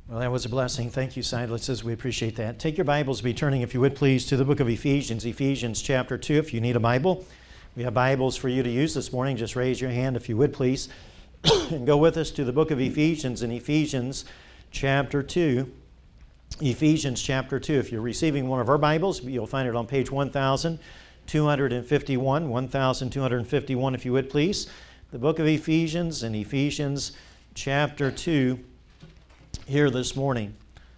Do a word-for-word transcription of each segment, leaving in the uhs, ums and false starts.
Well, that was a blessing. Thank you, Silas. We appreciate that. Take your Bibles, be turning, if you would please, to the book of Ephesians, Ephesians chapter two. If you need a Bible, we have Bibles for you to use this morning. Just raise your hand, if you would please, and go with us to the book of Ephesians in Ephesians chapter two. Ephesians chapter two. If you're receiving one of our Bibles, you'll find it on page one thousand two hundred fifty-one, one thousand two hundred fifty-one, if you would please. The book of Ephesians and Ephesians chapter two. Here this morning.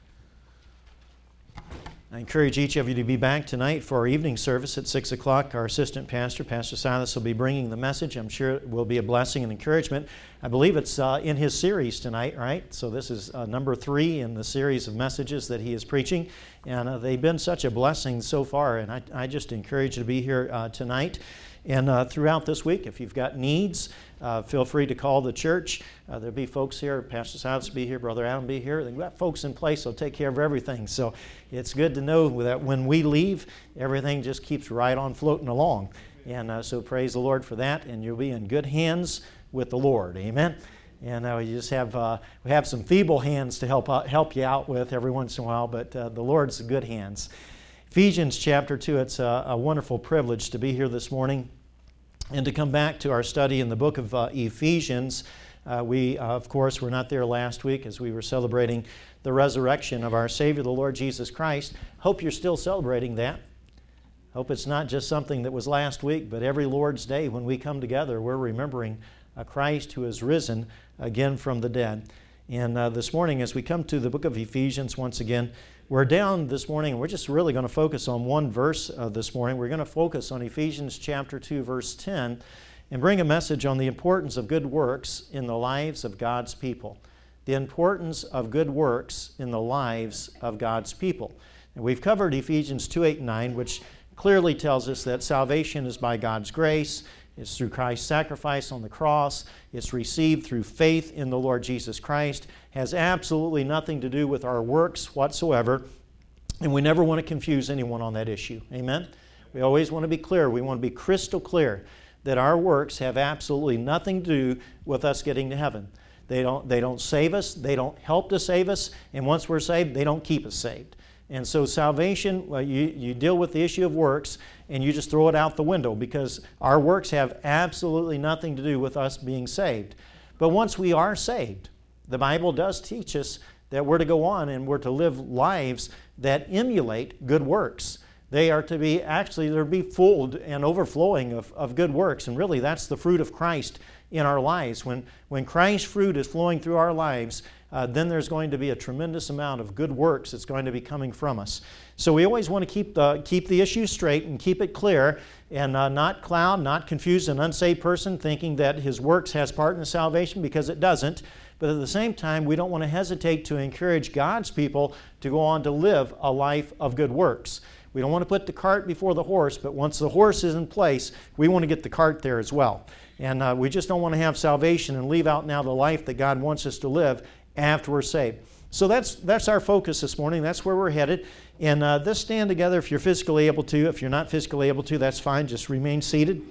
I encourage each of you to be back tonight for our evening service at six o'clock. Our assistant pastor, Pastor Silas, will be bringing the message. I'm sure it will be a blessing and encouragement. I believe it's uh, in his series tonight, right? So this is uh, number three in the series of messages that he is preaching. And uh, they've been such a blessing so far. And I, I just encourage you to be here uh, tonight. And uh, throughout this week, if you've got needs, uh, feel free to call the church. Uh, there'll be folks here. Pastor Silas will be here. Brother Adam will be here. They've got folks in place that'll take care of everything. So it's good to know that when we leave, everything just keeps right on floating along. And uh, so praise the Lord for that. And you'll be in good hands with the Lord. Amen. And uh, you just have uh, we have some feeble hands to help out, help you out with every once in a while, but uh, the Lord's good hands. Ephesians chapter two, it's a, a wonderful privilege to be here this morning and to come back to our study in the book of uh, Ephesians. Uh, we, uh, of course, were not there last week as we were celebrating the resurrection of our Savior, the Lord Jesus Christ. Hope you're still celebrating that. Hope it's not just something that was last week, but every Lord's Day when we come together, we're remembering a Christ who has risen again from the dead. And uh, this morning, as we come to the book of Ephesians once again, we're down this morning, and we're just really going to focus on one verse uh, this morning. We're going to focus on Ephesians chapter two, verse ten, and bring a message on the importance of good works in the lives of God's people. The importance of good works in the lives of God's people. And we've covered Ephesians two, eight, and nine, which clearly tells us that salvation is by God's grace. It's through Christ's sacrifice on the cross. It's received through faith in the Lord Jesus Christ. Has absolutely nothing to do with our works whatsoever. And we never want to confuse anyone on that issue. Amen? We always want to be clear. We want to be crystal clear that our works have absolutely nothing to do with us getting to heaven. They don't, they don't save us. They don't help to save us. And once we're saved, they don't keep us saved. And so salvation, well, you, you deal with the issue of works and you just throw it out the window because our works have absolutely nothing to do with us being saved. But once we are saved, the Bible does teach us that we're to go on and we're to live lives that emulate good works. They are to be, actually, they're to be full and overflowing of, of good works. And really, that's the fruit of Christ in our lives. When, when Christ's fruit is flowing through our lives, Uh, then there's going to be a tremendous amount of good works that's going to be coming from us. So we always want to keep the, keep the issue straight and keep it clear and uh, not cloud, not confuse an unsaved person thinking that his works has part in the salvation, because it doesn't. But at the same time, we don't want to hesitate to encourage God's people to go on to live a life of good works. We don't want to put the cart before the horse, but once the horse is in place, we want to get the cart there as well. And uh, we just don't want to have salvation and leave out now the life that God wants us to live after we're saved. So that's that's our focus this morning. That's where we're headed. And uh, let's stand together if you're physically able to. If you're not physically able to, that's fine. Just remain seated.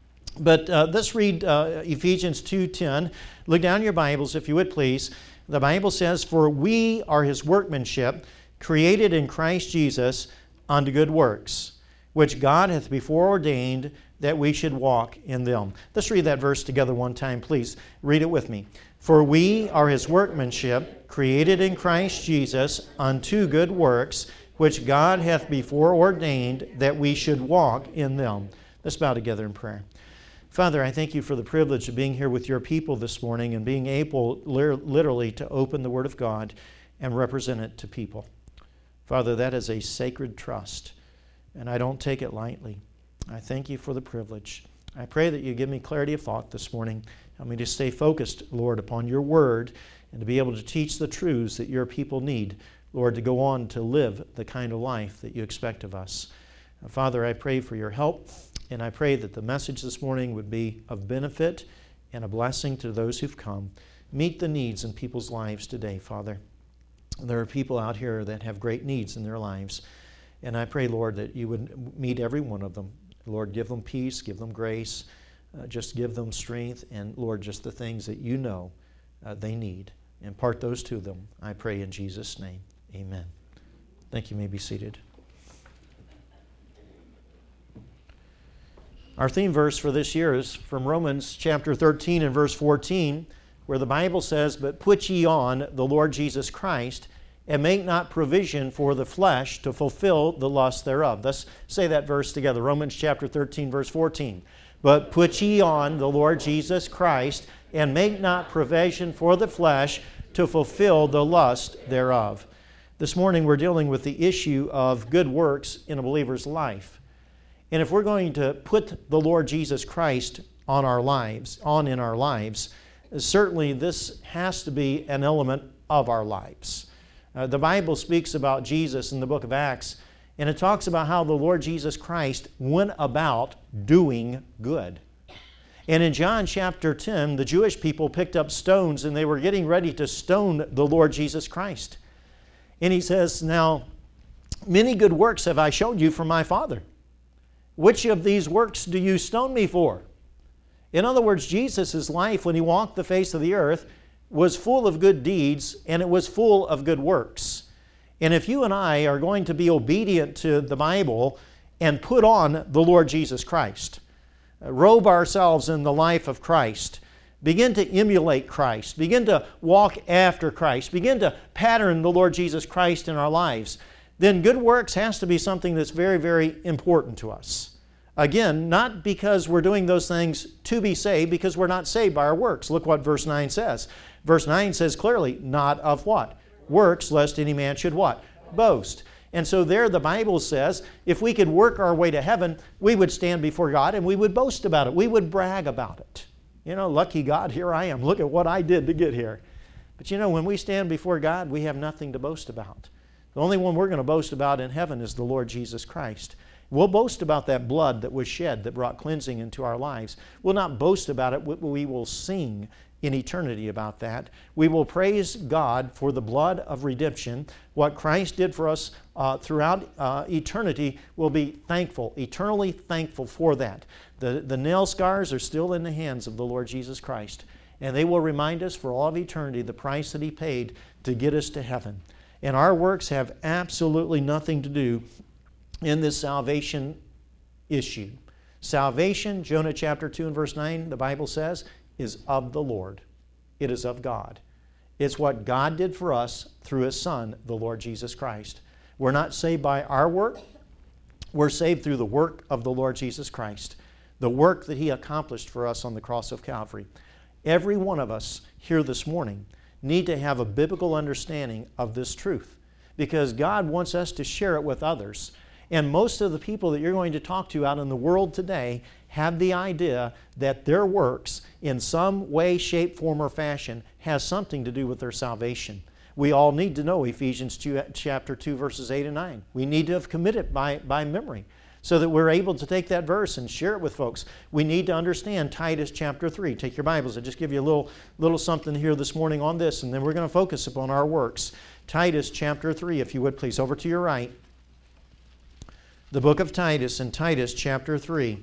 But uh, let's read uh, Ephesians two ten. Look down your Bibles, if you would please. The Bible says, "For we are His workmanship, created in Christ Jesus unto good works, which God hath before ordained that we should walk in them." Let's read that verse together one time, please. Read it with me. "For we are His workmanship, created in Christ Jesus unto good works, which God hath before ordained that we should walk in them." Let's bow together in prayer. Father, I thank you for the privilege of being here with your people this morning and being able literally to open the Word of God and represent it to people. Father, that is a sacred trust, and I don't take it lightly. I thank you for the privilege. I pray that you give me clarity of thought this morning. Help me to stay focused, Lord, upon your word and to be able to teach the truths that your people need, Lord, to go on to live the kind of life that you expect of us. Now, Father, I pray for your help, and I pray that the message this morning would be of benefit and a blessing to those who've come. Meet the needs in people's lives today, Father. There are people out here that have great needs in their lives, and I pray, Lord, that you would meet every one of them. Lord, give them peace, give them grace, uh, just give them strength, and Lord, just the things that you know uh, they need. Impart those to them, I pray in Jesus' name. Amen. Thank you. You may be seated. Our theme verse for this year is from Romans chapter thirteen and verse fourteen, where the Bible says, "But put ye on the Lord Jesus Christ, and make not provision for the flesh to fulfill the lust thereof." Let's say that verse together. Romans chapter thirteen, verse fourteen. "But put ye on the Lord Jesus Christ, and make not provision for the flesh to fulfill the lust thereof." This morning we're dealing with the issue of good works in a believer's life. And if we're going to put the Lord Jesus Christ on our lives, on in our lives, certainly this has to be an element of our lives. Uh, the Bible speaks about Jesus in the book of Acts, and it talks about how the Lord Jesus Christ went about doing good. And in John chapter ten, the Jewish people picked up stones and they were getting ready to stone the Lord Jesus Christ. And he says, "Now, many good works have I showed you from my Father. Which of these works do you stone me for?" In other words, Jesus' life when he walked the face of the earth was full of good deeds, and it was full of good works. And if you and I are going to be obedient to the Bible and put on the Lord Jesus Christ, robe ourselves in the life of Christ, begin to emulate Christ, begin to walk after Christ, begin to pattern the Lord Jesus Christ in our lives, then good works has to be something that's very, very important to us. Again, not because we're doing those things to be saved, because we're not saved by our works. Look what verse nine says. Verse nine says clearly, "Not of" what? "Works, lest any man should" what? "Boast." And so there the Bible says, if we could work our way to heaven, we would stand before God and we would boast about it. We would brag about it. You know, lucky God, here I am. Look at what I did to get here. But you know, when we stand before God, we have nothing to boast about. The only one we're going to boast about in heaven is the Lord Jesus Christ. We'll boast about that blood that was shed that brought cleansing into our lives. We'll not boast about it. We will sing in eternity about that. We will praise God for the blood of redemption. What Christ did for us uh, throughout uh, eternity, we'll be thankful, eternally thankful for that. The, the nail scars are still in the hands of the Lord Jesus Christ, and they will remind us for all of eternity the price that He paid to get us to heaven. And our works have absolutely nothing to do in this salvation issue. Salvation, Jonah chapter two and verse nine, the Bible says, is of the Lord. It is of God. It's what God did for us through His Son, the Lord Jesus Christ. We're not saved by our work. We're saved through the work of the Lord Jesus Christ, the work that He accomplished for us on the cross of Calvary. Every one of us here this morning need to have a biblical understanding of this truth, because God wants us to share it with others. And most of the people that you're going to talk to out in the world today have the idea that their works in some way, shape, form, or fashion has something to do with their salvation. We all need to know Ephesians two, chapter two, verses eight and nine. We need to have committed by, by memory so that we're able to take that verse and share it with folks. We need to understand Titus chapter three. Take your Bibles. I'll just give you a little, little something here this morning on this, and then we're going to focus upon our works. Titus chapter three, if you would please, over to your right. The book of Titus, in Titus chapter three.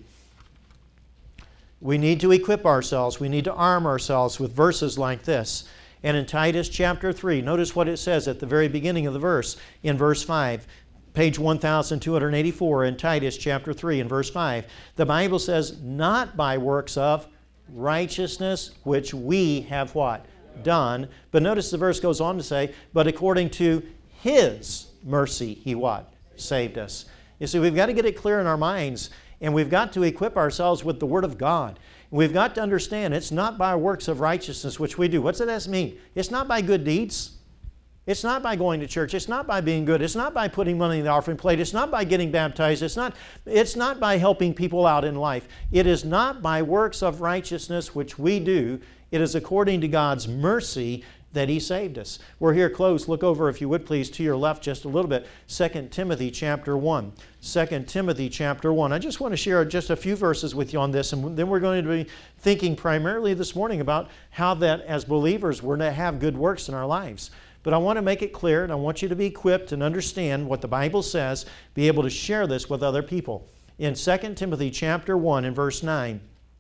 We need to equip ourselves. We need to arm ourselves with verses like this. And in Titus chapter three, notice what it says at the very beginning of the verse, in verse five. Page one thousand two hundred eighty-four in Titus chapter three in verse five. The Bible says, "Not by works of righteousness which we have" what? "Done." But notice the verse goes on to say, "But according to His mercy He" what? "Saved us." You see, we've got to get it clear in our minds, and we've got to equip ourselves with the Word of God. We've got to understand it's not by works of righteousness which we do. What's that mean? It's not by good deeds. It's not by going to church. It's not by being good. It's not by putting money in the offering plate. It's not by getting baptized. It's not, it's not by helping people out in life. It is not by works of righteousness which we do. It is according to God's mercy that He saved us. We're here close. Look over, if you would please, to your left just a little bit. Second Timothy chapter one. Second Timothy chapter one. I just want to share just a few verses with you on this, and then we're going to be thinking primarily this morning about how that as believers we're to have good works in our lives. But I want to make it clear, and I want you to be equipped and understand what the Bible says, be able to share this with other people. In Second Timothy chapter one and verse nine,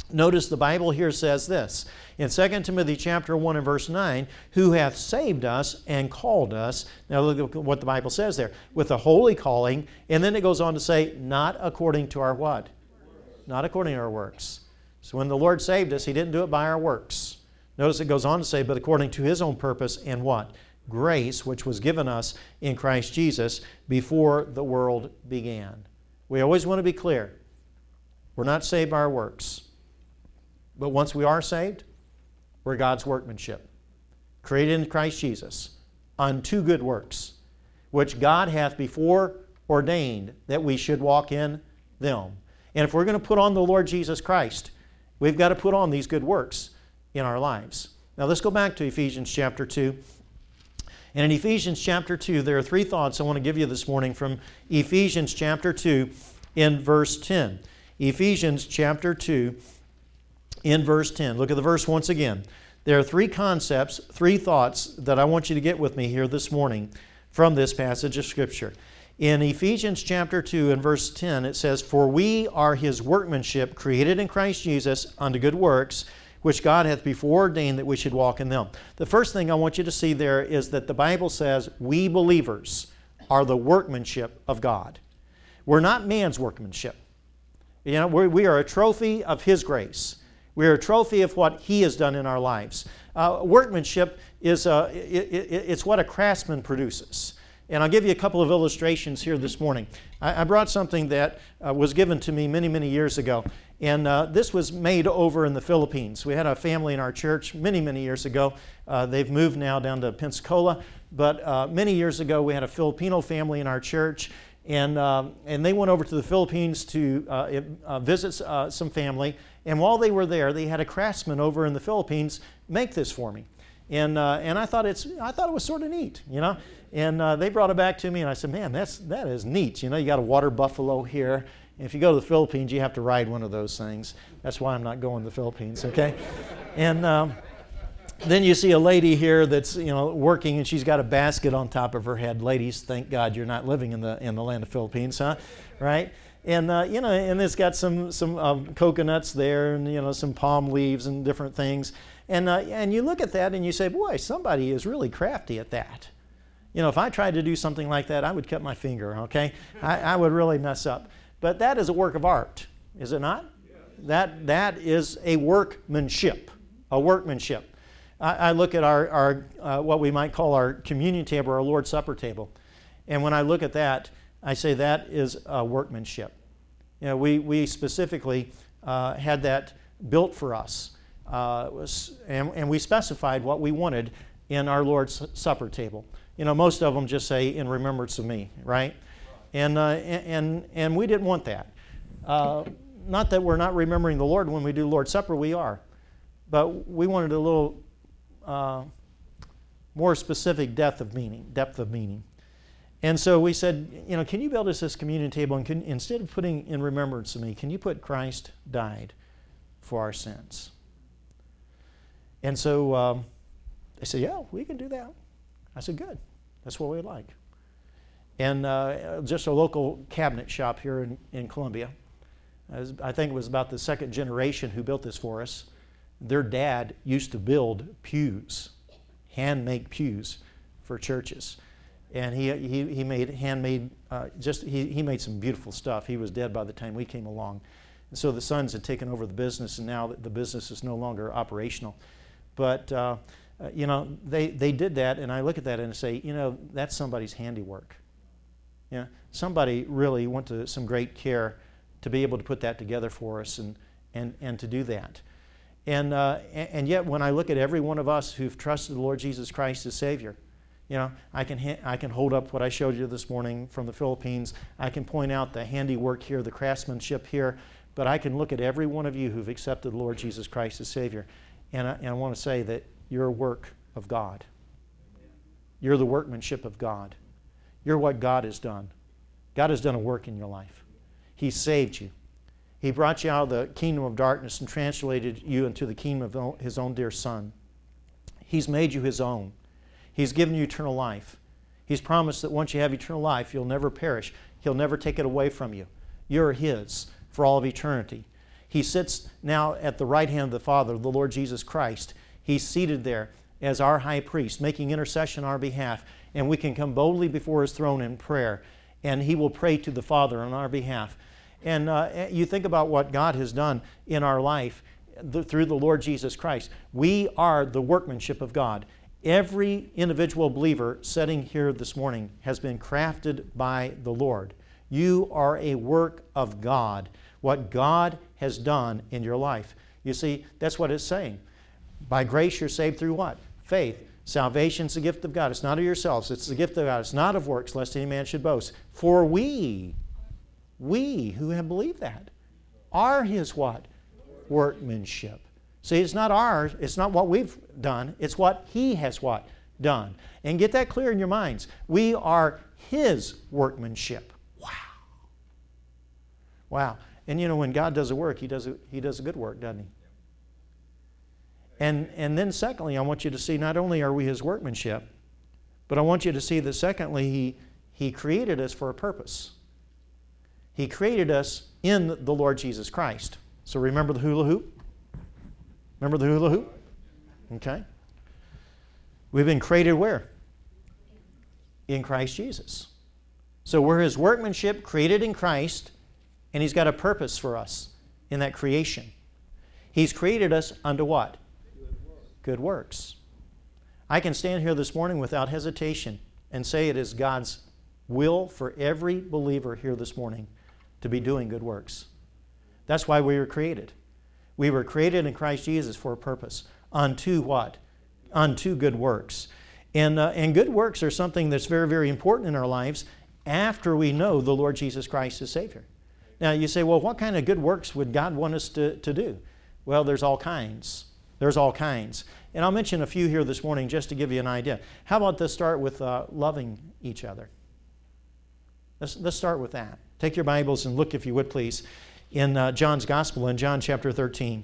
Notice the Bible here says this in Second Timothy chapter one and verse nine, who hath saved us and called us. Now look at what the Bible says there. With a holy calling, and then it goes on to say, not according to our what? Not according to our works. So when the Lord saved us, He didn't do it by our works. Notice it goes on to say, but according to His own purpose and what? Grace, which was given us in Christ Jesus before the world began. We always want to be clear. We're not saved by our works. But once we are saved, we're God's workmanship, created in Christ Jesus, unto good works, which God hath before ordained that we should walk in them. And if we're going to put on the Lord Jesus Christ, we've got to put on these good works in our lives. Now let's go back to Ephesians chapter two. And in Ephesians chapter two, there are three thoughts I want to give you this morning from Ephesians chapter two in verse ten. Ephesians chapter two in verse ten. Look at the verse once again. There are three concepts, three thoughts that I want you to get with me here this morning from this passage of Scripture. In Ephesians chapter two and verse ten, it says, for we are His workmanship, created in Christ Jesus unto good works, which God hath before ordained that we should walk in them. The first thing I want you to see there is that the Bible says we believers are the workmanship of God. We're not man's workmanship. You know, we're, we are a trophy of His grace. We are a trophy of what He has done in our lives. Uh, workmanship is uh, it, it, it's what a craftsman produces. And I'll give you a couple of illustrations here this morning. I, I brought something that uh, was given to me many, many years ago. And uh, this was made over in the Philippines. We had a family in our church many, many years ago. Uh, they've moved now down to Pensacola. But uh, many years ago, we had a Filipino family in our church. And, um, and they went over to the Philippines to uh, uh, visit uh, some family. And while they were there, they had a craftsman over in the Philippines make this for me. And uh, and I thought it's I thought it was sort of neat, you know. And uh, they brought it back to me, and I said, "Man, that's that is neat." You know, you got a water buffalo here. And if you go to the Philippines, you have to ride one of those things. That's why I'm not going to the Philippines, okay? and um, then you see a lady here that's you know working, and she's got a basket on top of her head. Ladies, thank God you're not living in the in the land of Philippines, huh? Right? And uh, you know, and it's got some some um, coconuts there, and you know, some palm leaves and different things. And uh, and you look at that and you say, boy, somebody is really crafty at that. You know, if I tried to do something like that, I would cut my finger. Okay, I, I would really mess up. But that is a work of art, is it not? Yes. That that is a workmanship, a workmanship. I, I look at our our uh, what we might call our communion table, or our Lord's Supper table, and when I look at that, I say that is a workmanship. You know, we, we specifically uh, had that built for us, uh, was, and, and we specified what we wanted in our Lord's Supper table. You know, most of them just say, in remembrance of me, right? And, uh, and, and we didn't want that. Uh, not that we're not remembering the Lord when we do Lord's Supper, we are. But we wanted a little uh, more specific depth of meaning, depth of meaning. And so we said, you know, can you build us this communion table, and can, instead of putting in remembrance of me, can you put Christ died for our sins? And so um, they said, yeah, we can do that. I said, good. That's what we'd like. And uh, just a local cabinet shop here in, in Columbia, I think it was about the second generation who built this for us. Their dad used to build pews, hand-make pews for churches. And he he he made handmade uh, just he he made some beautiful stuff. He was dead by the time we came along, and so the sons had taken over the business, and now the business is no longer operational. But uh, uh, you know they they did that, and I look at that and say, you know, that's somebody's handiwork. Yeah, somebody really went to some great care to be able to put that together for us, and and and to do that. And uh, and yet when I look at every one of us who've trusted the Lord Jesus Christ as Savior. You know, I can ha- I can hold up what I showed you this morning from the Philippines. I can point out the handiwork here, the craftsmanship here, but I can look at every one of you who've accepted the Lord Jesus Christ as Savior, and I, and I want to say that you're a work of God. You're the workmanship of God. You're what God has done. God has done a work in your life. He saved you. He brought you out of the kingdom of darkness and translated you into the kingdom of His own dear Son. He's made you His own. He's given you eternal life. He's promised that once you have eternal life, you'll never perish. He'll never take it away from you. You're His for all of eternity. He sits now at the right hand of the Father, the Lord Jesus Christ. He's seated there as our high priest, making intercession on our behalf. And we can come boldly before His throne in prayer. And He will pray to the Father on our behalf. And uh, you think about what God has done in our life the, through the Lord Jesus Christ. We are the workmanship of God. Every individual believer sitting here this morning has been crafted by the Lord. You are a work of God, what God has done in your life. You see, that's what it's saying. By grace you're saved through what? Faith. Salvation's the gift of God. It's not of yourselves. It's the gift of God. It's not of works, lest any man should boast. For we, we who have believed that, are His what? Workmanship. See, it's not ours. It's not what we've done. It's what He has what? Done. And get that clear in your minds. We are His workmanship. Wow. Wow. And you know, when God does a work, He does a, he does a good work, doesn't He? And, and then secondly, I want you to see not only are we His workmanship, but I want you to see that secondly, He, he created us for a purpose. He created us in the Lord Jesus Christ. So remember the hula hoop? Remember the hula hoop? Okay. We've been created where? In Christ Jesus. So we're His workmanship created in Christ, and He's got a purpose for us in that creation. He's created us unto what? Good works. I can stand here this morning without hesitation and say it is God's will for every believer here this morning to be doing good works. That's why we were created. We were created in Christ Jesus for a purpose. Unto what? Unto good works. And, uh, and good works are something that's very, very important in our lives after we know the Lord Jesus Christ as Savior. Now you say, well, what kind of good works would God want us to, to do? Well, there's all kinds. There's all kinds. And I'll mention a few here this morning just to give you an idea. How about this start with uh, loving each other? Let's, let's start with that. Take your Bibles and look, if you would please, in uh, John's Gospel in John chapter thirteen.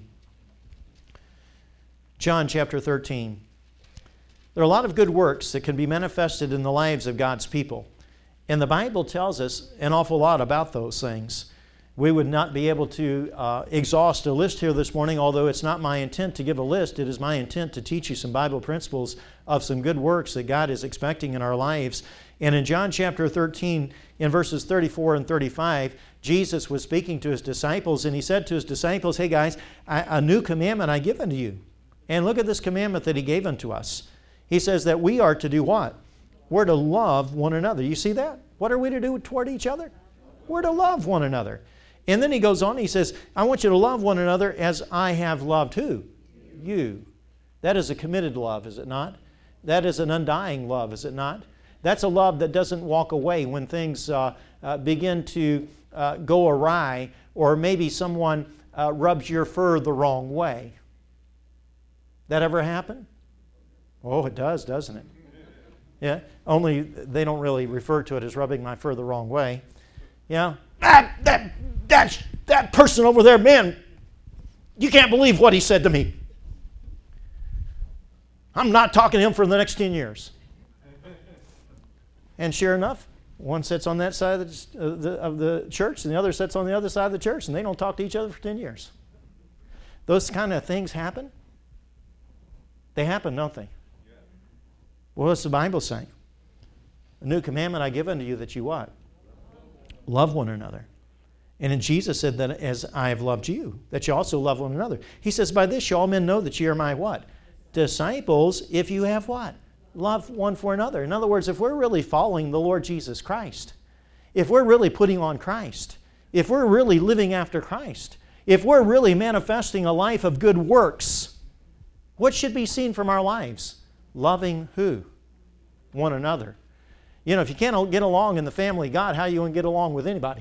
John chapter thirteen. There are a lot of good works that can be manifested in the lives of God's people. And the Bible tells us an awful lot about those things. We would not be able to uh, exhaust a list here this morning, although it's not my intent to give a list. It is my intent to teach you some Bible principles of some good works that God is expecting in our lives. And in John chapter thirteen, in verses thirty-four and thirty-five, Jesus was speaking to His disciples, and He said to His disciples, hey guys, a new commandment I give unto you. And look at this commandment that He gave unto us. He says that we are to do what? We're to love one another. You see that? What are we to do toward each other? We're to love one another. And then He goes on, He says, I want you to love one another as I have loved who? You. That is a committed love, is it not? That is an undying love, is it not? That's a love that doesn't walk away when things uh, uh, begin to uh, go awry, or maybe someone uh, rubs your fur the wrong way. That ever happen? Oh, it does, doesn't it? Yeah, only they don't really refer to it as rubbing my fur the wrong way. Yeah, that, that, that, that person over there, man, you can't believe what he said to me. I'm not talking to him for the next ten years. And sure enough, one sits on that side of the, uh, the, of the church, and the other sits on the other side of the church, and they don't talk to each other for ten years. Those kind of things happen. They happen, don't they? Well, what's the Bible saying? A new commandment I give unto you, that you what? Love one another. And then Jesus said that as I have loved you, that you also love one another. He says, by this shall all men know that ye are my what? Disciples, if you have what? Love one for another. In other words, if we're really following the Lord Jesus Christ, if we're really putting on Christ, if we're really living after Christ, if we're really manifesting a life of good works, what should be seen from our lives? Loving who? One another. You know, if you can't get along in the family of God, how are you going to get along with anybody?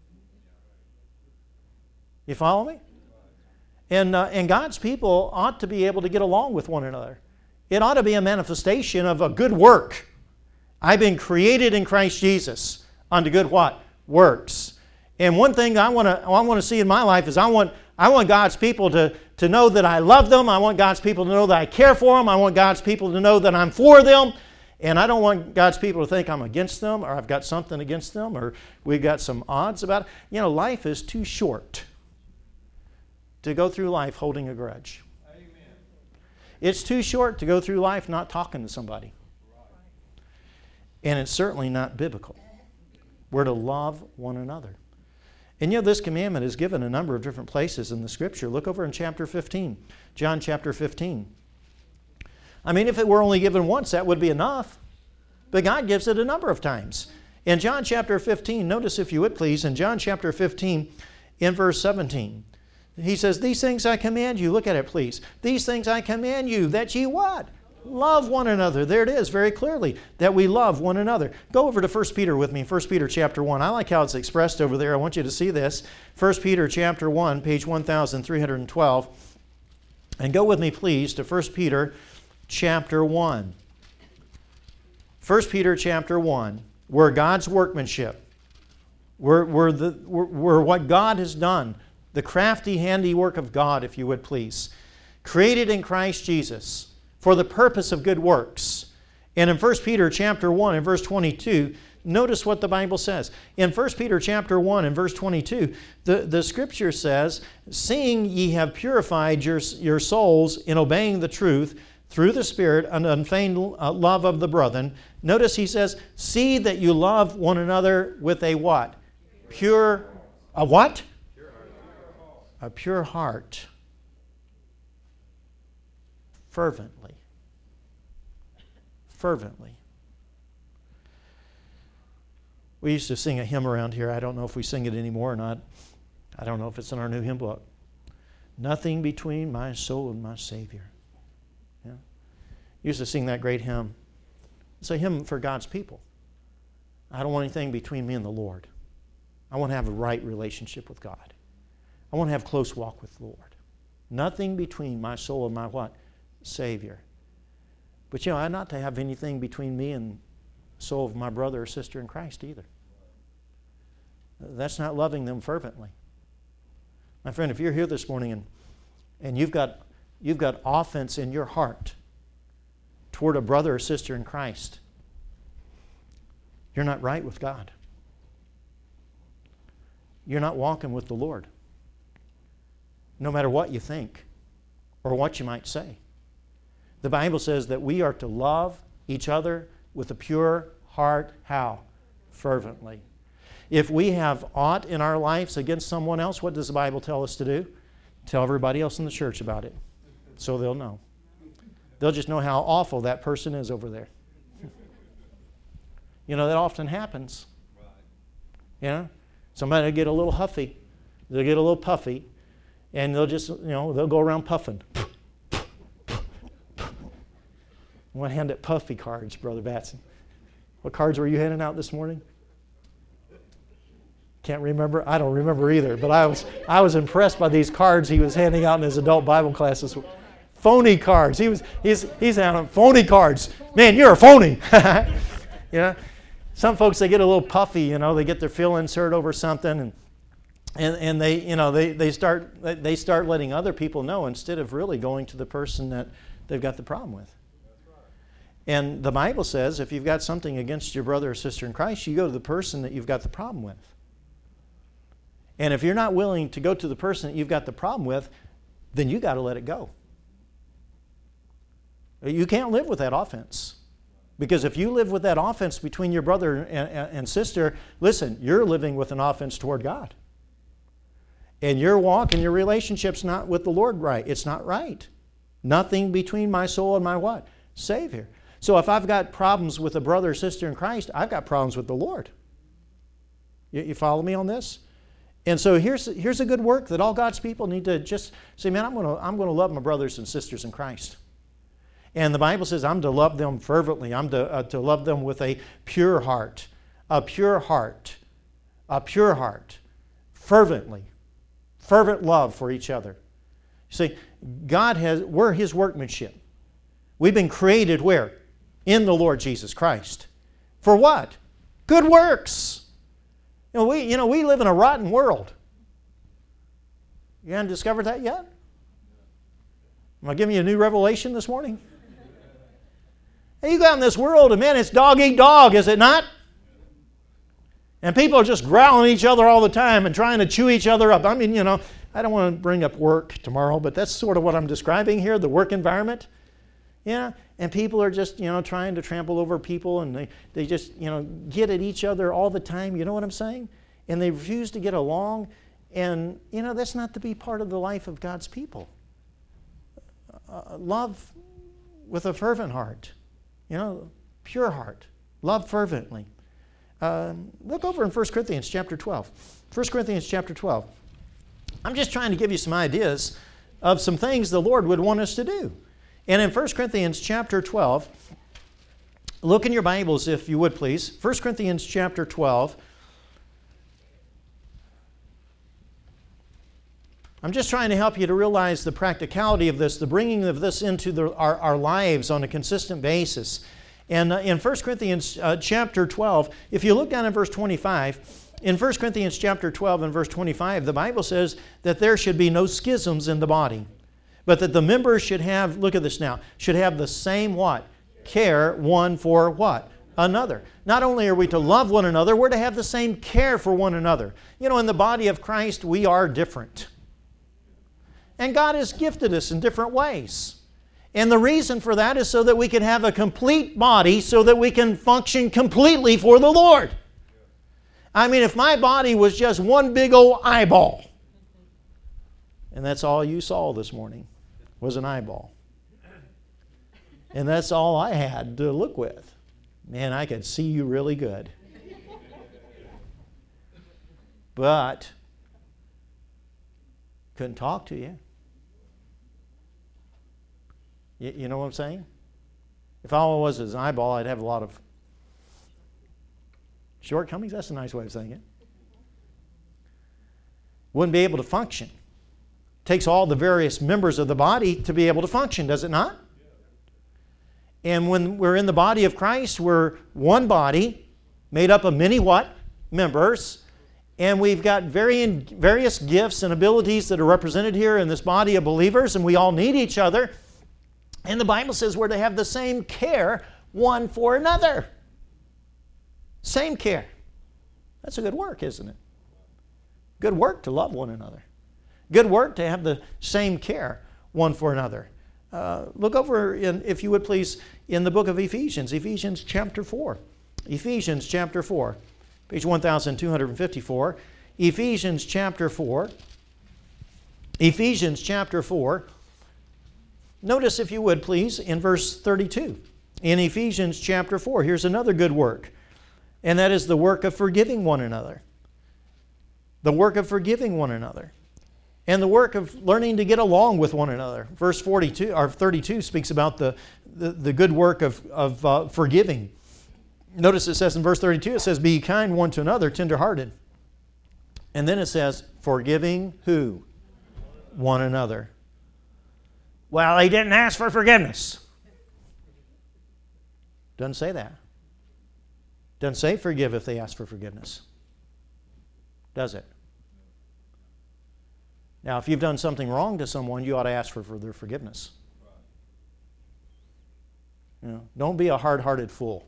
You follow me? And, uh, and God's people ought to be able to get along with one another. It ought to be a manifestation of a good work. I've been created in Christ Jesus unto good what? Works. And one thing I want to I want to see in my life is I want I want God's people to, to know that I love them. I want God's people to know that I care for them. I want God's people to know that I'm for them. And I don't want God's people to think I'm against them, or I've got something against them, or we've got some odds about it. You know, life is too short to go through life holding a grudge. Amen. It's too short to go through life not talking to somebody. And it's certainly not biblical. We're to love one another. And you know, this commandment is given a number of different places in the Scripture. Look over in chapter fifteen, John chapter fifteen. I mean, if it were only given once, that would be enough. But God gives it a number of times. In John chapter fifteen, notice if you would please, in John chapter fifteen, in verse seventeen, He says, these things I command you. Look at it, please. These things I command you, that ye what? Love one another. There it is, very clearly, that we love one another. Go over to First Peter with me, First Peter chapter one. I like how it's expressed over there. I want you to see this. First Peter chapter one, page one thousand three hundred twelve. And go with me, please, to First Peter chapter one. First Peter chapter one. We're God's workmanship. We're, we're, the, we're, we're what God has done. The crafty handiwork of God, if you would please. Created in Christ Jesus for the purpose of good works. And in First Peter chapter one and verse twenty-two, notice what the Bible says. In First Peter chapter one and verse twenty-two, the, the Scripture says, seeing ye have purified your, your souls in obeying the truth through the Spirit and unfeigned love of the brethren. Notice he says, see that you love one another with a what? Pure, a what? A pure heart. Fervently. Fervently. We used to sing a hymn around here. I don't know if we sing it anymore or not. I don't know if it's in our new hymn book. Nothing between my soul and my Savior. Yeah. Used to sing that great hymn. It's a hymn for God's people. I don't want anything between me and the Lord. I want to have a right relationship with God. I want to have close walk with the Lord. Nothing between my soul and my what? Savior. But you know, I'm not to have anything between me and the soul of my brother or sister in Christ either. That's not loving them fervently. My friend, if you're here this morning and, and you've got you've got offense in your heart toward a brother or sister in Christ, you're not right with God. You're not walking with the Lord. No matter what you think or what you might say. The Bible says that we are to love each other with a pure heart. How? Fervently. If we have aught in our lives against someone else, what does the Bible tell us to do? Tell everybody else in the church about it. So they'll know. They'll just know how awful that person is over there. You know, that often happens. You know? Somebody will get a little huffy. They'll get a little puffy. And they'll just, you know, they'll go around puffing. I want to hand out puffy cards, Brother Batson. What cards were you handing out this morning? Can't remember? I don't remember either. But I was I was impressed by these cards he was handing out in his adult Bible classes. Phony cards. He was he's he's handing phony cards. Man, you're a phony. You know, some folks, they get a little puffy. You know, they get their feelings hurt over something, and and and they you know they they start they start letting other people know instead of really going to the person that they've got the problem with. And the Bible says if you've got something against your brother or sister in Christ, you go to the person that you've got the problem with. And if you're not willing to go to the person that you've got the problem with, then you got to let it go. You can't live with that offense. Because if you live with that offense between your brother and, and sister, listen, you're living with an offense toward God. And your walk and your relationship's not with the Lord right. It's not right. Nothing between my soul and my what? Savior. So if I've got problems with a brother or sister in Christ, I've got problems with the Lord. You, you follow me on this? And so here's here's a good work that all God's people need to just say, man, I'm going to I'm going to love my brothers and sisters in Christ. And the Bible says I'm to love them fervently. I'm to uh, to love them with a pure heart, a pure heart, a pure heart, fervently, fervent love for each other. You see, God has we're His workmanship. We've been created where? In the Lord Jesus Christ. For what? Good works. You know, we, you know, we live in a rotten world. You haven't discovered that yet? Am I giving you a new revelation this morning? Hey, you go out in this world and man, it's dog eat dog, is it not? And people are just growling at each other all the time and trying to chew each other up. I mean, you know, I don't want to bring up work tomorrow, but that's sort of what I'm describing here, the work environment. Yeah, and people are just, you know, trying to trample over people, and they, they just, you know, get at each other all the time. You know what I'm saying? And they refuse to get along. And, you know, that's not to be part of the life of God's people. Uh, love with a fervent heart. You know, pure heart. Love fervently. Uh, look over in First Corinthians chapter twelve. First Corinthians chapter twelve. I'm just trying to give you some ideas of some things the Lord would want us to do. And in First Corinthians chapter twelve, look in your Bibles if you would please. First Corinthians chapter twelve. I'm just trying to help you to realize the practicality of this, the bringing of this into the, our, our lives on a consistent basis. And uh, in First Corinthians uh, chapter twelve, if you look down in verse twenty-five, in First Corinthians chapter twelve and verse twenty-five, the Bible says that there should be no schisms in the body, but that the members should have, look at this now, should have the same what? Care one for what? Another. Not only are we to love one another, we're to have the same care for one another. You know, in the body of Christ, we are different. And God has gifted us in different ways. And the reason for that is so that we can have a complete body, so that we can function completely for the Lord. I mean, if my body was just one big old eyeball, and that's all you saw this morning, was an eyeball, and that's all I had to look with, man, I could see you really good. But couldn't talk to you. you. You know what I'm saying? If all I was is an eyeball, I'd have a lot of shortcomings. That's a nice way of saying it. Wouldn't be able to function. Takes all the various members of the body to be able to function, does it not? And when we're in the body of Christ, we're one body made up of many what? Members. And we've got varying, various gifts and abilities that are represented here in this body of believers, and we all need each other. And the Bible says we're to have the same care one for another. Same care. That's a good work, isn't it? Good work to love one another. Good work to have the same care one for another. Uh, look over, in, if you would please, in the book of Ephesians, Ephesians chapter four. Ephesians chapter four, page one thousand two hundred fifty-four. Ephesians chapter four. Ephesians chapter four. Notice, if you would please, in verse thirty-two. In Ephesians chapter four, here's another good work. And that is the work of forgiving one another. The work of forgiving one another. And the work of learning to get along with one another. Verse forty-two, or thirty-two speaks about the, the, the good work of, of uh, forgiving. Notice it says in verse thirty-two, it says, be kind one to another, tenderhearted. And then it says, forgiving who? One another. Well, he didn't ask for forgiveness. Doesn't say that. Doesn't say forgive if they ask for forgiveness. Does it? Now, if you've done something wrong to someone, you ought to ask for, for their forgiveness. You know, don't be a hard-hearted fool.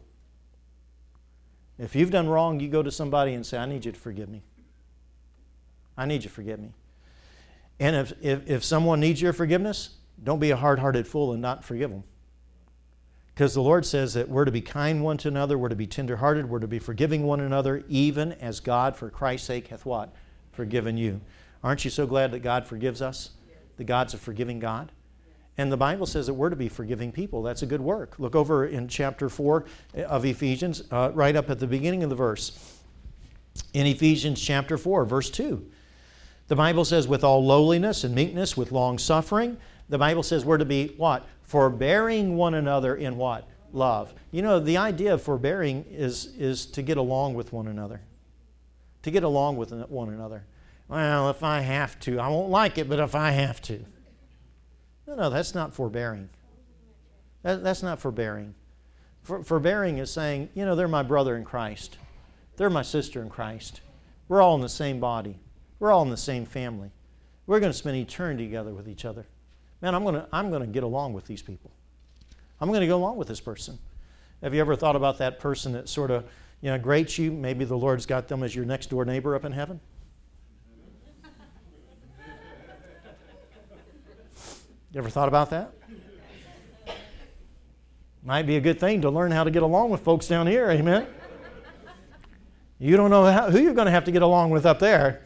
If you've done wrong, you go to somebody and say, I need you to forgive me. I need you to forgive me. And if, if, if someone needs your forgiveness, don't be a hard-hearted fool and not forgive them. Because the Lord says that we're to be kind one to another, we're to be tender-hearted, we're to be forgiving one another, even as God, for Christ's sake, hath what? Forgiven you. Aren't you so glad that God forgives us? That God's a forgiving God? And the Bible says that we're to be forgiving people. That's a good work. Look over in chapter four of Ephesians, uh, right up at the beginning of the verse. In Ephesians chapter four, verse two. The Bible says, with all lowliness and meekness, with long suffering. The Bible says we're to be what? Forbearing one another in what? Love. You know, the idea of forbearing is, is to get along with one another. To get along with one another. Well, if I have to. I won't like it, but if I have to. No, no, that's not forbearing. That, that's not forbearing. For, forbearing is saying, you know, they're my brother in Christ. They're my sister in Christ. We're all in the same body. We're all in the same family. We're going to spend eternity together with each other. Man, I'm going to, I'm going to get along with these people. I'm going to go along with this person. Have you ever thought about that person that sort of, you know, grates you? Maybe the Lord's got them as your next door neighbor up in heaven. You ever thought about that? Might be a good thing to learn how to get along with folks down here, amen? You don't know how, who you're going to have to get along with up there.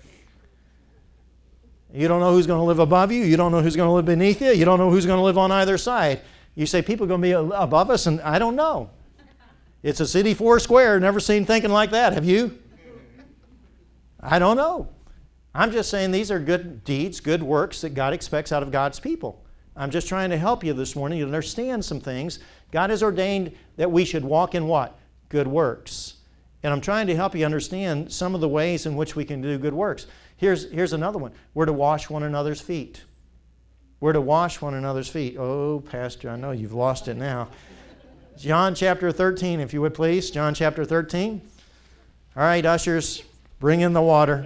You don't know who's going to live above you. You don't know who's going to live beneath you. You don't know who's going to live on either side. You say people are going to be above us, and I don't know. It's a city four square. Never seen thinking like that. Have you? I don't know. I'm just saying these are good deeds, good works that God expects out of God's people. I'm just trying to help you this morning to understand some things. God has ordained that we should walk in what? Good works. And I'm trying to help you understand some of the ways in which we can do good works. Here's, here's another one. We're to wash one another's feet. We're to wash one another's feet. Oh, Pastor, I know you've lost it now. John chapter thirteen, if you would please. John chapter thirteen. All right, ushers, bring in the water.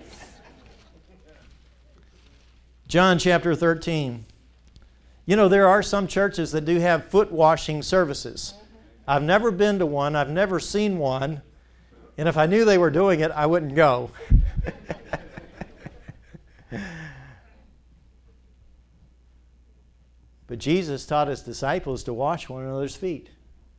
John chapter thirteen. You know, there are some churches that do have foot washing services. I've never been to one. I've never seen one. And if I knew they were doing it, I wouldn't go. But Jesus taught His disciples to wash one another's feet.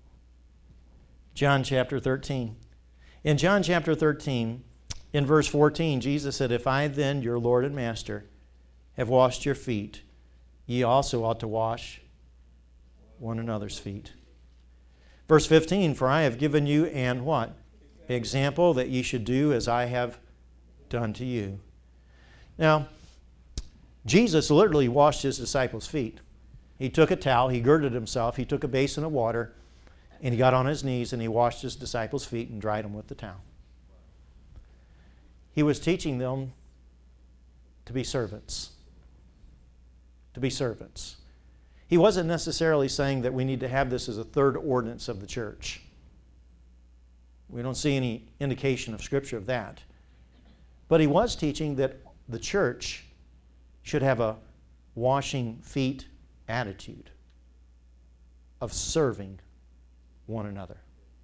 John chapter thirteen. In John chapter thirteen, in verse fourteen, Jesus said, "If I then, your Lord and Master, have washed your feet, ye also ought to wash one another's feet." Verse fifteen, "For I have given you an" what? "Example that ye should do as I have done to you." Now, Jesus literally washed His disciples' feet. He took a towel, He girded Himself, He took a basin of water, and He got on His knees and He washed His disciples' feet and dried them with the towel. He was teaching them to be servants. To be servants. He wasn't necessarily saying that we need to have this as a third ordinance of the church. We don't see any indication of Scripture of that. But He was teaching that the church should have a washing feet attitude of serving one another,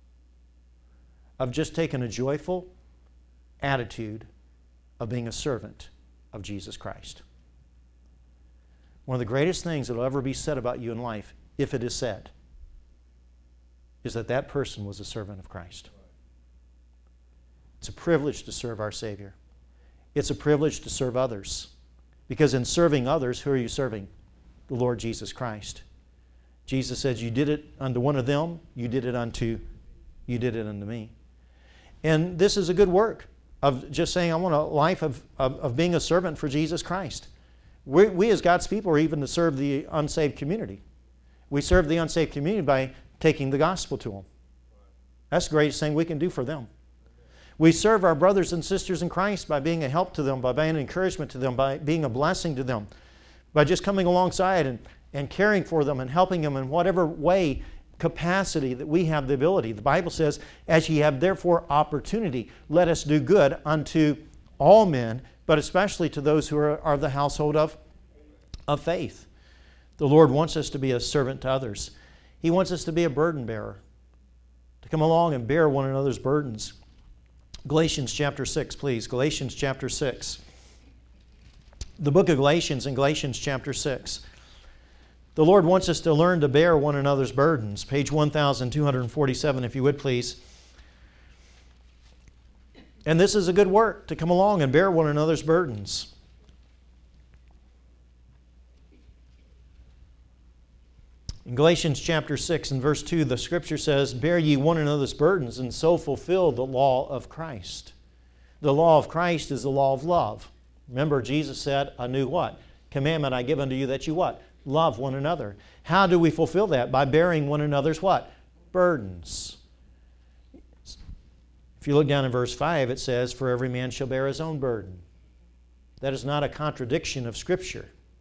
of just taking a joyful attitude of being a servant of Jesus Christ. One of the greatest things that will ever be said about you in life, if it is said, is that that person was a servant of Christ. It's a privilege to serve our Savior. It's a privilege to serve others. Because in serving others, who are you serving? The Lord Jesus Christ. Jesus says, "You did it unto one of them, you did it unto, you did it unto me." And this is a good work of just saying, I want a life of, of, of being a servant for Jesus Christ. We, we as God's people are even to serve the unsaved community. We serve the unsaved community by taking the gospel to them. That's the greatest thing we can do for them. We serve our brothers and sisters in Christ by being a help to them, by being an encouragement to them, by being a blessing to them, by just coming alongside and, and caring for them and helping them in whatever way, capacity that we have the ability. The Bible says, "As ye have therefore opportunity, let us do good unto all men, but especially to those who are, are the household of, of faith." The Lord wants us to be a servant to others. He wants us to be a burden bearer, to come along and bear one another's burdens. Galatians chapter six, please. Galatians chapter six. The book of Galatians in Galatians chapter six. The Lord wants us to learn to bear one another's burdens. Page one thousand two hundred forty-seven, if you would please. And this is a good work, to come along and bear one another's burdens. In Galatians chapter six and verse two, the Scripture says, "Bear ye one another's burdens, and so fulfill the law of Christ." The law of Christ is the law of love. Remember, Jesus said, "A new" what? "Commandment I give unto you, that you" what? "Love one another." How do we fulfill that? By bearing one another's what? Burdens. If you look down in verse five, it says, "For every man shall bear his own burden." That is not a contradiction of Scripture.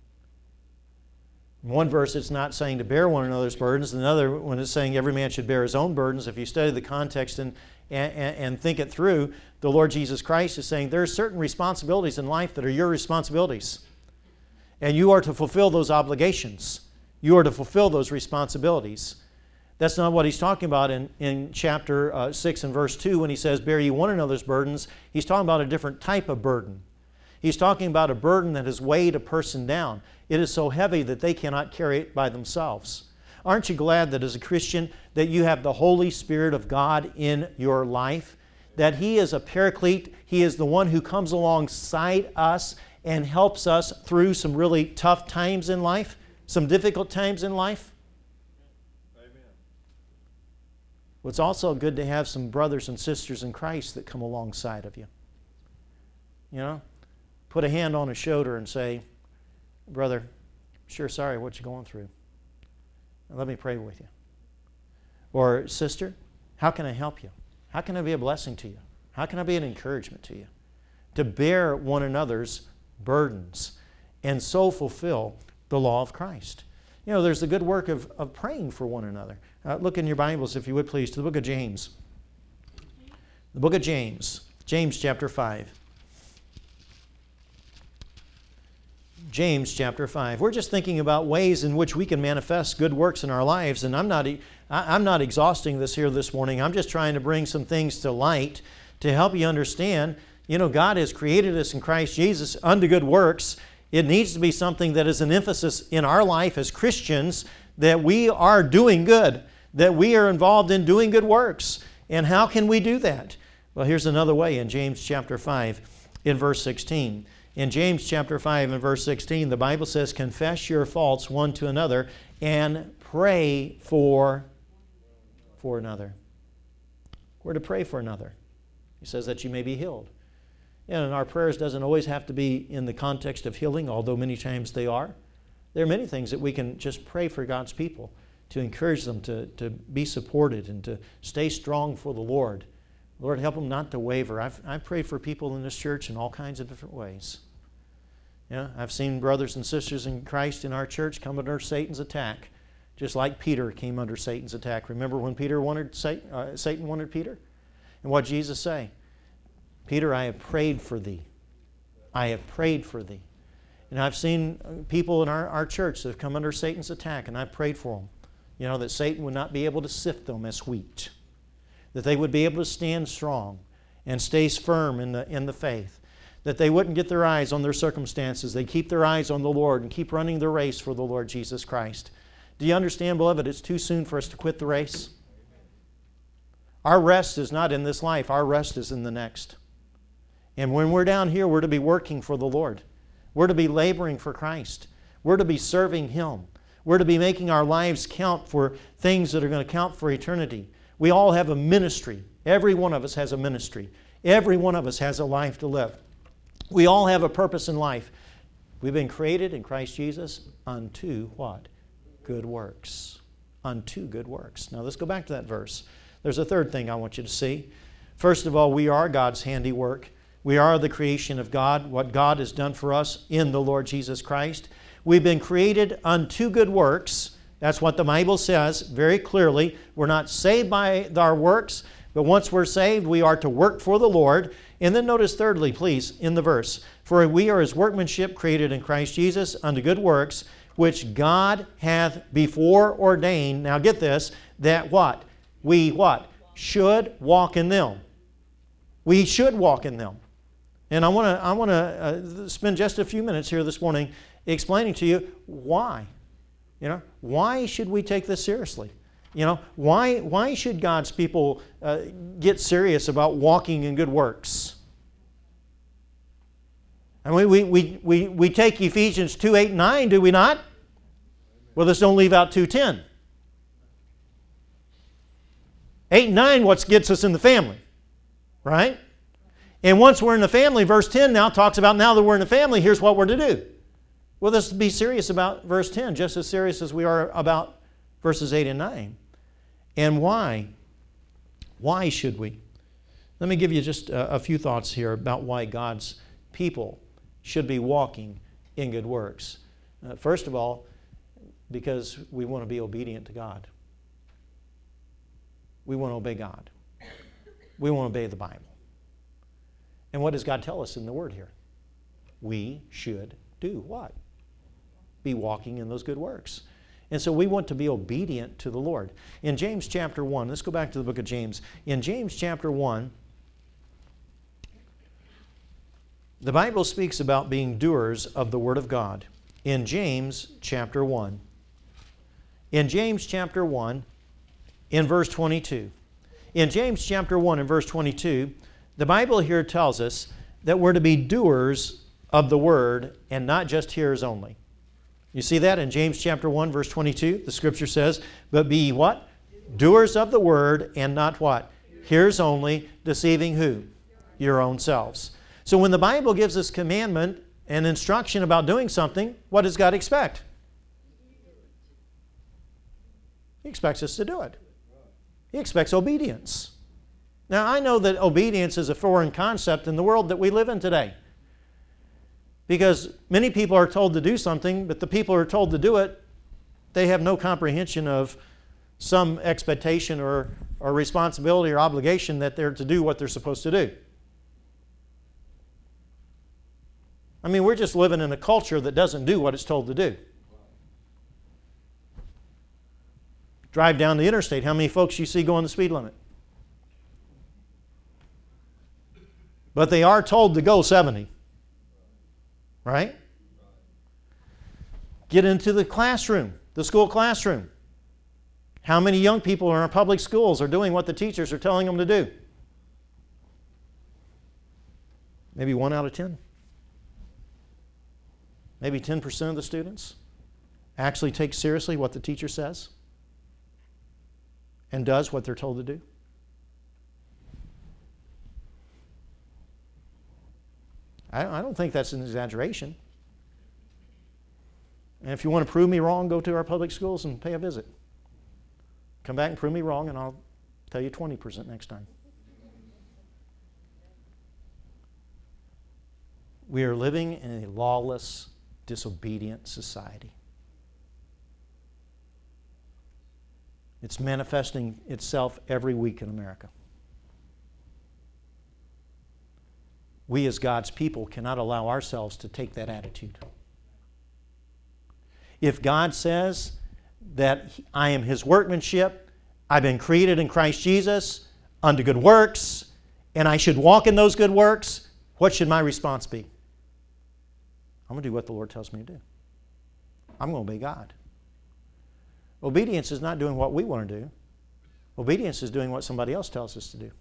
In one verse, it's not saying to bear one another's burdens. In another one, it's saying every man should bear his own burdens. If you study the context and, and, and think it through, the Lord Jesus Christ is saying there are certain responsibilities in life that are your responsibilities. And you are to fulfill those obligations. You are to fulfill those responsibilities. That's not what he's talking about in, in chapter uh, six and verse two when he says, "Bear ye one another's burdens." He's talking about a different type of burden. He's talking about a burden that has weighed a person down. It is so heavy that they cannot carry it by themselves. Aren't you glad that as a Christian that you have the Holy Spirit of God in your life? That He is a paraclete. He is the one who comes alongside us and helps us through some really tough times in life, some difficult times in life. Amen. Well, it's also good to have some brothers and sisters in Christ that come alongside of you. You know, put a hand on a shoulder and say, brother, sure sorry what you're going through. Let me pray with you. Or, sister, how can I help you? How can I be a blessing to you? How can I be an encouragement to you? To bear one another's burdens and so fulfill the law of Christ. You know, there's the good work of, of praying for one another. Uh, look in your Bibles, if you would please, to the book of James. The book of James, James chapter five. James chapter five. We're just thinking about ways in which we can manifest good works in our lives, and I'm not, I'm not exhausting this here this morning. I'm just trying to bring some things to light to help you understand, you know, God has created us in Christ Jesus unto good works. It needs to be something that is an emphasis in our life as Christians, that we are doing good, that we are involved in doing good works. And how can we do that? Well, here's another way in James chapter five, in verse sixteen. In James chapter five and verse sixteen, the Bible says, confess your faults one to another and pray for, for another. We're to pray for another. He says that you may be healed. And our prayers doesn't always have to be in the context of healing, although many times they are. There are many things that we can just pray for God's people, to encourage them to, to be supported and to stay strong for the Lord. Lord, help them not to waver. I've, I've prayed for people in this church in all kinds of different ways. Yeah, I've seen brothers and sisters in Christ in our church come under Satan's attack, just like Peter came under Satan's attack. Remember when Peter wanted Satan, uh, Satan wanted Peter? And what did Jesus say? Peter, I have prayed for thee. I have prayed for thee. And I've seen people in our, our church that have come under Satan's attack, and I've prayed for them. You know, that Satan would not be able to sift them as wheat. That they would be able to stand strong and stay firm in the, in the faith. That they wouldn't get their eyes on their circumstances. They keep their eyes on the Lord and keep running the race for the Lord Jesus Christ. Do you understand, beloved, it's too soon for us to quit the race? Our rest is not in this life. Our rest is in the next. And when we're down here, we're to be working for the Lord. We're to be laboring for Christ. We're to be serving Him. We're to be making our lives count for things that are going to count for eternity. We all have a ministry. Every one of us has a ministry. Every one of us has a life to live. We all have a purpose in life. We've been created in Christ Jesus unto what? Good works. Unto good works. Now let's go back to that verse. There's a third thing I want you to see. First of all, we are God's handiwork. We are the creation of God, what God has done for us in the Lord Jesus Christ. We've been created unto good works. That's what the Bible says very clearly. We're not saved by our works, but once we're saved, we are to work for the Lord. And then notice thirdly, please, in the verse, for we are His workmanship created in Christ Jesus unto good works, which God hath before ordained. Now get this, that what? We what? Should walk in them. We should walk in them. And I want to I want to uh, spend just a few minutes here this morning explaining to you why. You know, why should we take this seriously? You know, why why should God's people uh, get serious about walking in good works? And we, we, we, we, we take Ephesians two, eight, and nine, do we not? Well, let's don't leave out two, ten. eight and nine, what gets us in the family, right? And once we're in the family, verse ten now talks about now that we're in the family, here's what we're to do. Well, let's be serious about verse ten, just as serious as we are about verses eight and nine. And why? Why should we? Let me give you just a, a few thoughts here about why God's people should be walking in good works. Uh, first of all, because we want to be obedient to God. We want to obey God. We want to obey the Bible. And what does God tell us in the Word here? We should do what? Be walking in those good works. And so we want to be obedient to the Lord. In James chapter one, let's go back to the book of James. In James chapter one, The Bible speaks about being doers of the Word of God in James chapter one. In James chapter one, in verse twenty-two. In James chapter one and verse twenty-two, the Bible here tells us that we're to be doers of the Word and not just hearers only. You see that in James chapter one, verse twenty-two? The Scripture says, but be what? Doers of the Word and not what? Hearers only, deceiving who? Your own selves. So when the Bible gives us commandment and instruction about doing something, what does God expect? He expects us to do it. He expects obedience. Now, I know that obedience is a foreign concept in the world that we live in today. Because many people are told to do something, but the people who are told to do it, they have no comprehension of some expectation or, or responsibility or obligation that they're to do what they're supposed to do. I mean, we're just living in a culture that doesn't do what it's told to do. Drive down the interstate, how many folks you see going the speed limit? But they are told to go seventy. Right? Get into the classroom, the school classroom. How many young people in our public schools are doing what the teachers are telling them to do? Maybe one out of ten. Maybe ten percent of the students actually take seriously what the teacher says and does what they're told to do. I don't think that's an exaggeration. And if you want to prove me wrong, go to our public schools and pay a visit. Come back and prove me wrong, and I'll tell you twenty percent next time. We are living in a lawless, disobedient society. It's manifesting itself every week in America. We as God's people cannot allow ourselves to take that attitude. If God says that I am His workmanship, I've been created in Christ Jesus unto good works, and I should walk in those good works, what should my response be? I'm going to do what the Lord tells me to do. I'm going to obey God. Obedience is not doing what we want to do. Obedience is doing what somebody else tells us to do.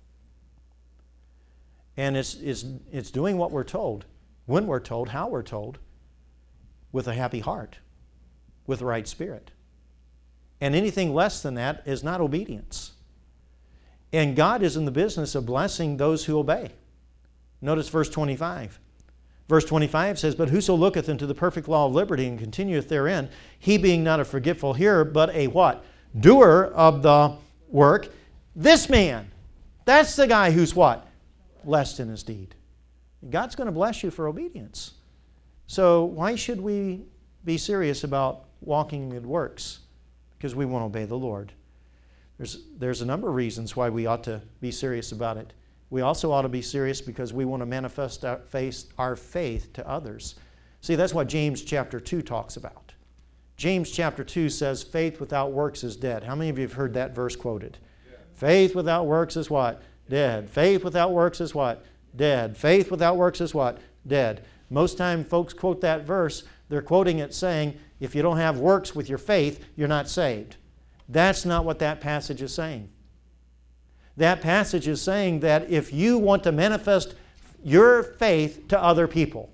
And it's, it's, it's doing what we're told, when we're told, how we're told, with a happy heart, with the right spirit. And anything less than that is not obedience. And God is in the business of blessing those who obey. Notice verse twenty-five. Verse twenty-five says, but whoso looketh into the perfect law of liberty and continueth therein, he being not a forgetful hearer, but a what? Doer of the work. This man, that's the guy who's what? Blessed in his deed. God's going to bless you for obedience. So why should we be serious about walking in good works? Because we want to obey the Lord. There's, there's a number of reasons why we ought to be serious about it. We also ought to be serious because we want to manifest our faith, our faith to others. See, that's what James chapter two talks about. James chapter two says, faith without works is dead. How many of you have heard that verse quoted? Yeah. Faith without works is what? Dead. Faith without works is what? Dead. Faith without works is what? Dead. Most time folks quote that verse, they're quoting it saying, if you don't have works with your faith, you're not saved. That's not what that passage is saying. That passage is saying that if you want to manifest your faith to other people,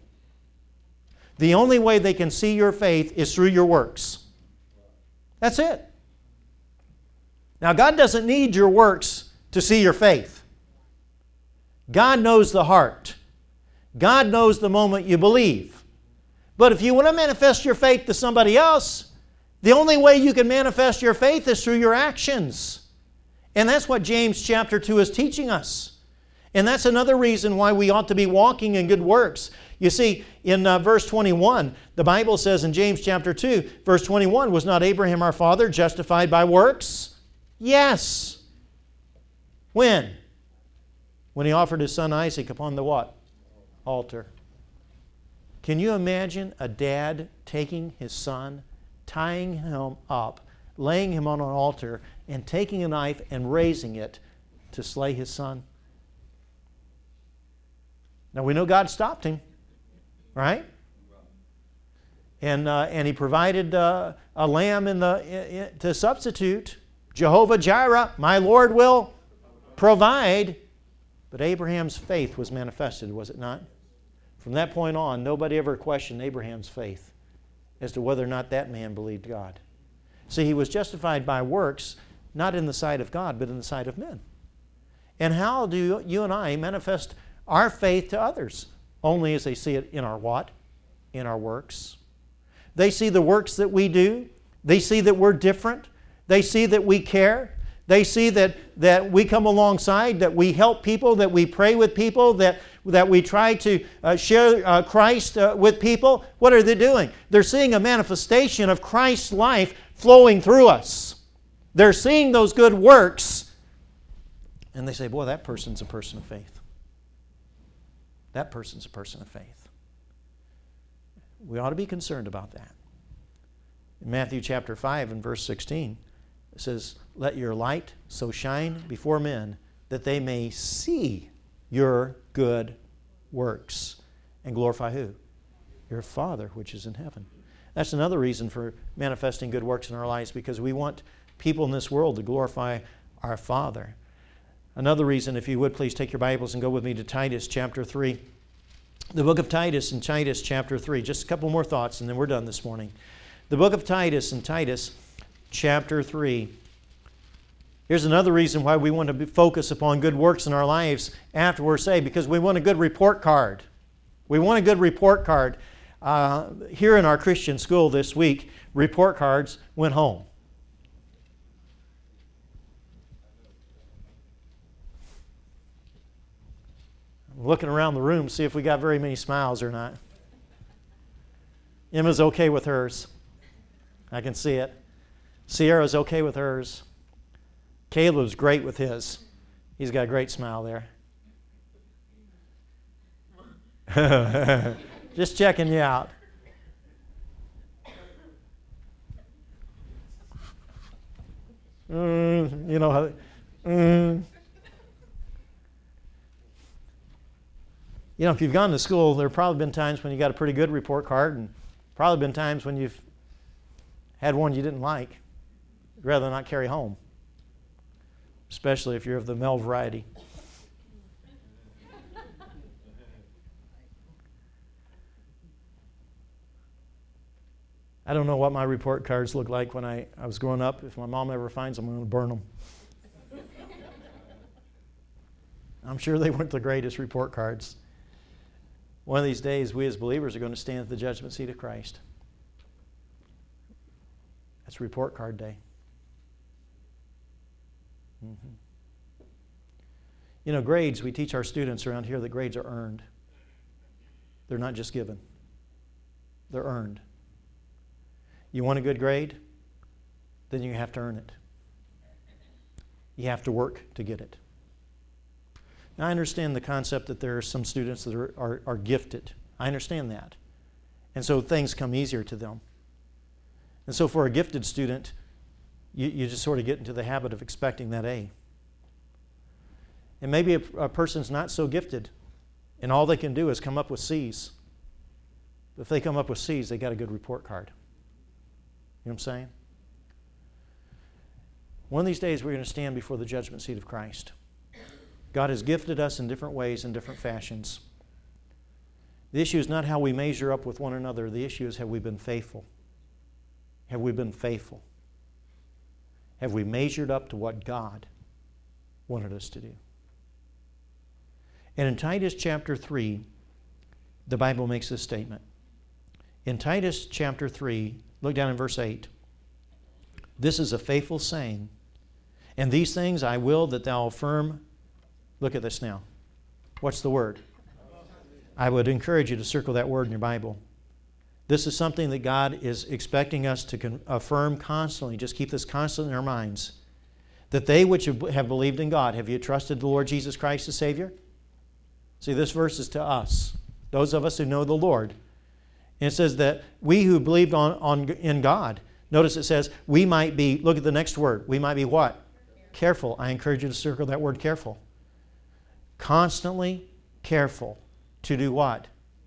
the only way they can see your faith is through your works. That's it. Now, God doesn't need your works to see your faith. God knows the heart. God knows the moment you believe. But if you want to manifest your faith to somebody else, the only way you can manifest your faith is through your actions. And that's what James chapter two is teaching us. And that's another reason why we ought to be walking in good works. You see, in uh, verse twenty-one, the Bible says in James chapter two, verse twenty-one, was not Abraham our father justified by works? Yes. When? When he offered his son Isaac upon the what? Altar. Can you imagine a dad taking his son, tying him up, laying him on an altar, and taking a knife and raising it to slay his son? Now we know God stopped him. Right? And, uh, and He provided uh, a lamb in the, in, in, to substitute. Jehovah Jireh, my Lord will provide. But Abraham's faith was manifested, was it not? From that point on, nobody ever questioned Abraham's faith as to whether or not that man believed God. See, he was justified by works, not in the sight of God, but in the sight of men. And how do you and I manifest our faith to others? Only as they see it in our what? In our works. They see the works that we do. They see that we're different. They see that we care. They see that, that we come alongside, that we help people, that we pray with people, that, that we try to uh, share uh, Christ uh, with people. What are they doing? They're seeing a manifestation of Christ's life flowing through us. They're seeing those good works, and they say, boy, that person's a person of faith. That person's a person of faith. We ought to be concerned about that. In Matthew chapter five and verse sixteen, it says, let your light so shine before men that they may see your good works and glorify who? Your Father which is in heaven. That's another reason for manifesting good works in our lives, because we want people in this world to glorify our Father. Another reason, if you would please take your Bibles and go with me to Titus chapter three. The book of Titus and Titus chapter three. Just a couple more thoughts and then we're done this morning. The book of Titus and Titus chapter three. Here's another reason why we want to focus upon good works in our lives after we're saved, because we want a good report card. We want a good report card. Uh, here in our Christian school this week, report cards went home. I'm looking around the room to see if we got very many smiles or not. Emma's okay with hers. I can see it. Sierra's okay with hers. Caleb's great with his. He's got a great smile there. Just checking you out. Mm, you know how... Mm. You know, if you've gone to school, there have probably been times when you got a pretty good report card, and probably been times when you've had one you didn't like. You'd rather not carry home, especially if you're of the male variety. I don't know what my report cards looked like when I, I was growing up. If my mom ever finds them, I'm going to burn them. I'm sure they weren't the greatest report cards. One of these days, we as believers are going to stand at the judgment seat of Christ. That's report card day. Mm-hmm. You know, grades, we teach our students around here that grades are earned. They're not just given. They're earned. You want a good grade? Then you have to earn it. You have to work to get it. Now, I understand the concept that there are some students that are, are, are gifted. I understand that. And so things come easier to them. And so for a gifted student, you, you just sort of get into the habit of expecting that A. And maybe a, a person's not so gifted, and all they can do is come up with C's. But if they come up with C's, they got a good report card. You know what I'm saying? One of these days, we're going to stand before the judgment seat of Christ. God has gifted us in different ways, in different fashions. The issue is not how we measure up with one another. The issue is, have we been faithful? Have we been faithful? Have we measured up to what God wanted us to do? And in Titus chapter three, the Bible makes this statement. In Titus chapter three, look down in verse eight. This is a faithful saying, and these things I will that thou affirm. Look at this now. What's the word? I would encourage you to circle that word in your Bible. This is something that God is expecting us to con- affirm constantly. Just keep this constant in our minds. That they which have believed in God, have you trusted the Lord Jesus Christ as Savior? See, this verse is to us, those of us who know the Lord. And it says that we who believed on, on in God, notice it says we might be, look at the next word, we might be what? Careful. I encourage you to circle that word careful. Constantly careful to do what?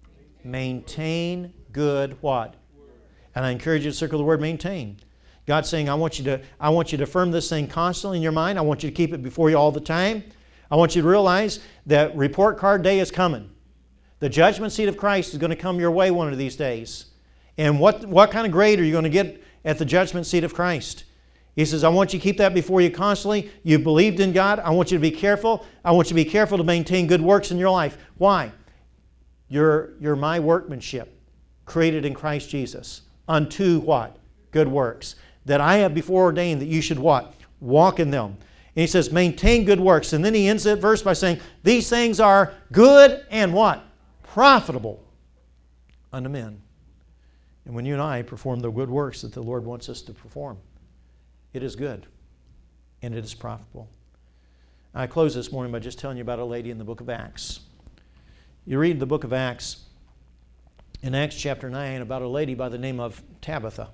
Maintain good what? And I encourage you to circle the word maintain. God's saying, I want you to, I want you to affirm this thing constantly in your mind. I want you to keep it before you all the time. I want you to realize that report card day is coming. The judgment seat of Christ is going to come your way one of these days. And what, what kind of grade are you going to get at the judgment seat of Christ? He says, I want you to keep that before you constantly. You've believed in God. I want you to be careful. I want you to be careful to maintain good works in your life. Why? You're, you're my workmanship, created in Christ Jesus, unto what? Good works. That I have before ordained that you should what? Walk in them. And he says, maintain good works. And then he ends that verse by saying, these things are good and what? Profitable unto men. And when you and I perform the good works that the Lord wants us to perform, it is good and it is profitable. I close this morning by just telling you about a lady in the book of Acts. You read the book of Acts, in Acts chapter nine, about a lady by the name of Tabitha.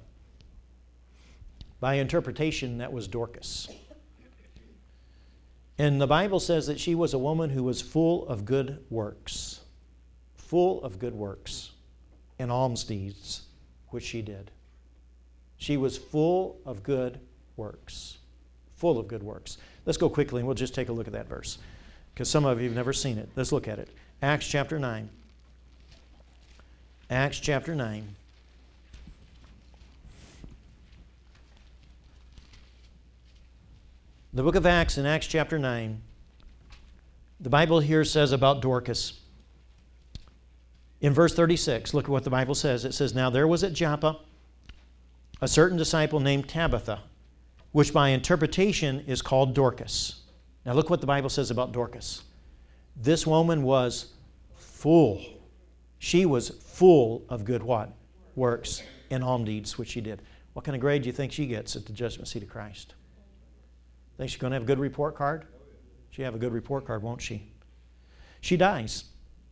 By interpretation, that was Dorcas. And the Bible says that she was a woman who was full of good works. Full of good works and alms deeds, which she did. She was full of good works. Full of good works. Let's go quickly and we'll just take a look at that verse, because some of you have never seen it. Let's look at it. Acts chapter nine. Acts chapter nine. The book of Acts, in Acts chapter nine, the Bible here says about Dorcas. In verse thirty-six, look at what the Bible says. It says, now there was at Joppa a certain disciple named Tabitha, which by interpretation is called Dorcas. Now look what the Bible says about Dorcas. This woman was full. She was full of good what? Works and alms deeds, which she did. What kind of grade do you think she gets at the judgment seat of Christ? Think she's going to have a good report card? She'll have a good report card, won't she? She dies.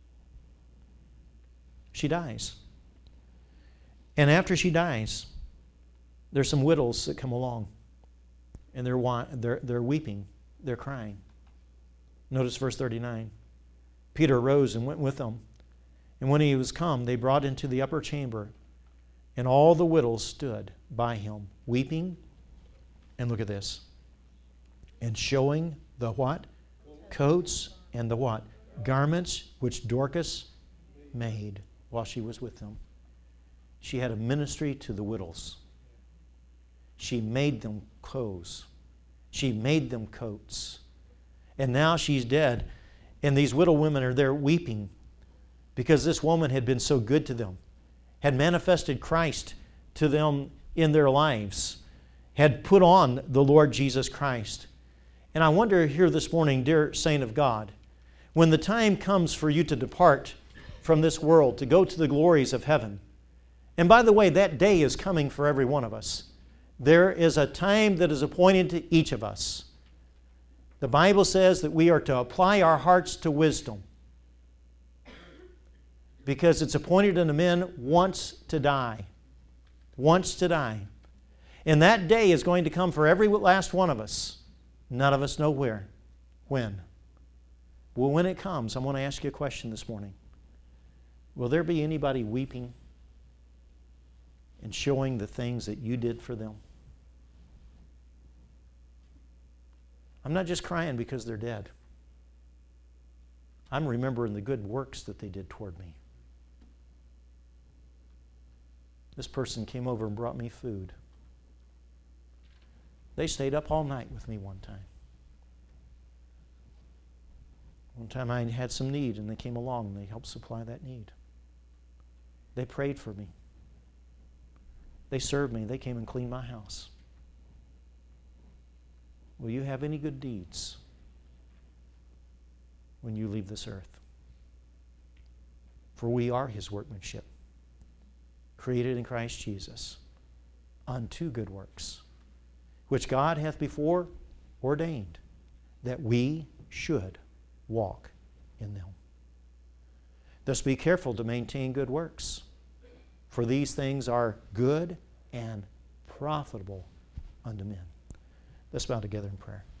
She dies. And after she dies, there's some widows that come along. And they're, they're, they're weeping. They're crying. Notice verse thirty-nine. Peter arose and went with them. And when he was come, they brought into the upper chamber. And all the widows stood by him, weeping. And look at this. And showing the what? Coats and the what? Garments which Dorcas made while she was with them. She had a ministry to the widows. She made them clothes. She made them coats. And now she's dead. And these widow women are there weeping because this woman had been so good to them, had manifested Christ to them in their lives, had put on the Lord Jesus Christ. And I wonder here this morning, dear saint of God, when the time comes for you to depart from this world, to go to the glories of heaven, and by the way, that day is coming for every one of us. There is a time that is appointed to each of us. The Bible says that we are to apply our hearts to wisdom, because it's appointed unto men once to die. Once to die. And that day is going to come for every last one of us. None of us know where, when. Well, when it comes, I want to ask you a question this morning. Will there be anybody weeping and showing the things that you did for them? I'm not just crying because they're dead. I'm remembering the good works that they did toward me. This person came over and brought me food. They stayed up all night with me one time. One time I had some need and they came along and they helped supply that need. They prayed for me. They served me. They came and cleaned my house. Will you have any good deeds when you leave this earth? For we are His workmanship, created in Christ Jesus, unto good works, which God hath before ordained that we should walk in them. Thus be careful to maintain good works, for these things are good and profitable unto men. Let's bow together in prayer.